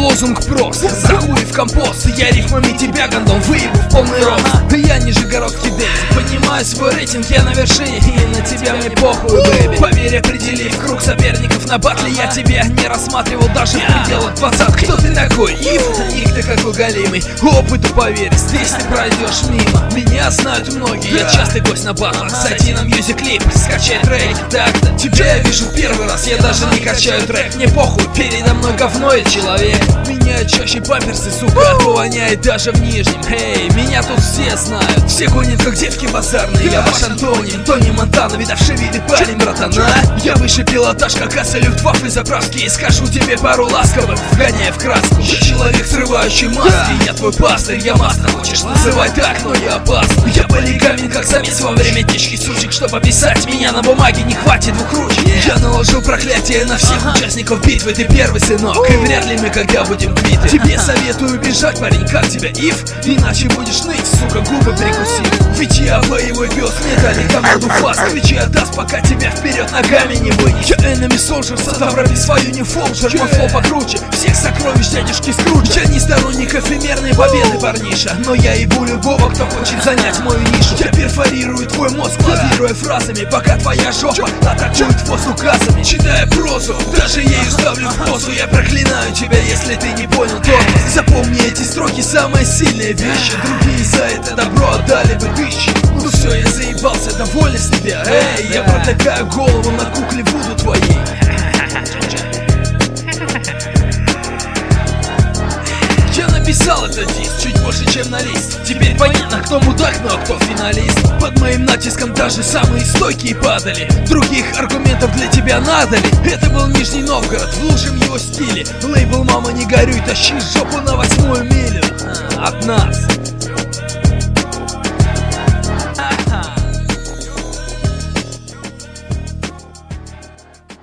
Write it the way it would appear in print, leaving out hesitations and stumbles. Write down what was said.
лозунг прост: за хуй в компост. Я рифмами тебя, гондон, выебу в полный рост. Я нижегородский Дэйзи, поднимаю свой рейтинг, я на вершине, и на тебя мне похуй, бэйби. Поверь, определив круг соперников на батле, я тебя не рассматривал даже в пределах двадцатки. Кто ты такой, Ив? Ник ты какой галимый. Опыту поверь, здесь ты пройдешь мимо. Меня знают многие, я частый гость на батлах. Зайди на мьюзик-клип, скачай трек. Так-то, тебя я вижу первый раз, я даже не качаю трек. Мне похуй, передо мной говно и человек. Меня чаще памперсы, сука, воняет даже в нижнем. Эй, меня тут все знают, все гонят как девки базарные. Я ваш Антонин, Тони Монтана, видавший виды парень, братана. Я выше пилотаж, как аса люфтваффе заправки, и скажу тебе пару ласковых, вгоняя в краску. Я человек, срывающий маски, я твой пастырь, я мастер. Хочешь называй так, но я опасный. Я полигамен, как самец во время течки сучек. Чтобы описать меня на бумаге, не хватит двух ручек. Я наложил проклятие на всех участников битвы. Ты первый, сынок, и вряд ли мы когда будем квиты. Тебе советую бежать, парень, как тебя, Ив? Иначе будешь ныть, сука, губы прикусив. Ведь я боевой пес, не дали команду фаст. Ключи отдаст, пока тебя вперед ногами не вынес. Я enemy soldier, создав рэпе свою не фолджер. Мой флоу покруче всех сокровищ дядюшки Скрудж. Я не сторонник эфемерной победы, парниша, но я ебу любого, кто хочет занять мою нишу. Я перфорирую твой мозг, лавируя фразами, пока твоя жопа атакует воздух газами. Читая прозу, даже ею ставлю в позу. Я проклинаю тебя, если ты не понял тормоз. Запомни эти строки, самые сильные вещи. Другие за это добро отдали бы тысячи. Ну все, я заебался, доволен с тебя. Эй, я протыкаю голову на кукле Вуду твоей. Я написал этот диск чуть больше, чем на лист. Теперь понятно, кто мудак, но кто финалист. Под моим натиском даже самые стойкие падали. Других аргументов для тебя надо ли? Это был Нижний Новгород в лучшем его стиле. Лейбл «Мама, не горюй», тащи жопу на 8-ю милю от нас.